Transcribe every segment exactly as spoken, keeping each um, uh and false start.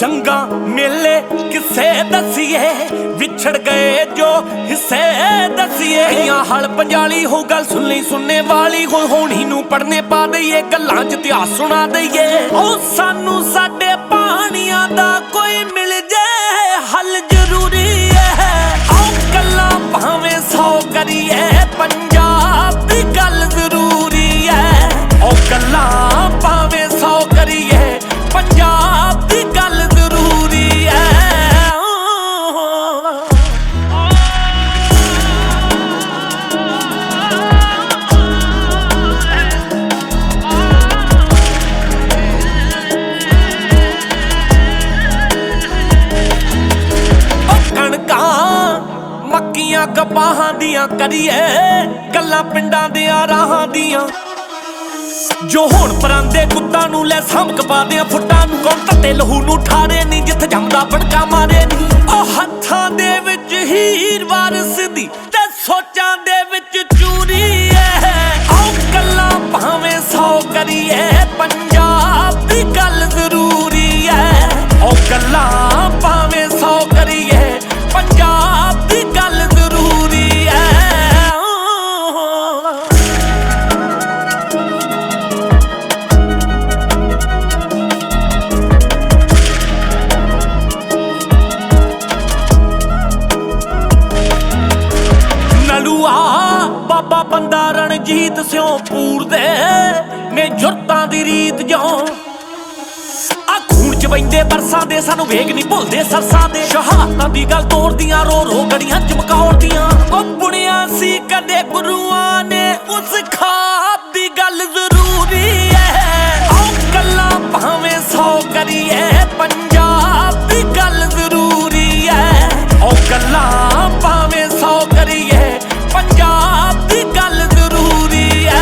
जंगा मेले किसे दसिए विछड़ गए जो हिस्से दसिए हल पंजाली हो गल सुननी सुनने वाली हो होनी नू पढ़ने पा दईए गल्लां च इतिहास सुना दईए ओ सानू साडे पानियां दा कोई मिल जाए हल जरूरी है ओ गल्लां भावें सौ करिए पंजाब दी गल जरूरी है ओ गल्लां भावें सौ करिए पंजाब दी गल जरूरी है मक्कियां कपाहां दियां करिए गल्लां पिंडां दियां राहां दियां जो हुण परांदे कुत्तां नू लै समक पादियां फुट्टां नू कौन तत्ते लहू नू ठारे नी जिथे जमदा पड़का मारे नी ओ हत्थां दे विच हीर वारस दी ते सोचां दे विच चूरी है ओ गल्लां भावें सौ करिए पंजाब दी गल जरूरी है ओ गल्लां भावें सौ करिए पंजाब दी गल जरूरी है नलुआ बाबा बंदा रणजीत स्यों पूर दे ने जुरतां दी रीत जो खून च बहिंदे बरसां दे सानू वेग नहीं भुलदे सरसां दे शहादतां दी गल तोड़दियां रो रो गड़ियां चमकाउदियां ओ बुनिया सी कदे गुरुआं ने उस खाब दी गल जरूरी है ओ गल्लां भावें सौ करिए पंजाब दी गल जरूरी है ओ गल्लां भावें सौ करिए पंजाब दी गल जरूरी है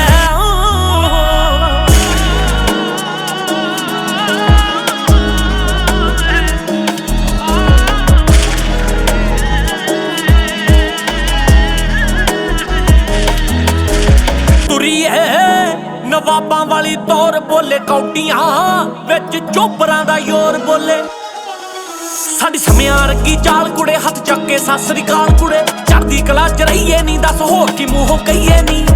नवाबां वाली तौर बोले कौटियां विच चोबरां दा योर बोले साडी समियां रगी चाल कुड़े हथ चक के सत श्री अकाल कुड़े चढ़दी कला च रहीए नी दस होर की मूंहों कहीए नी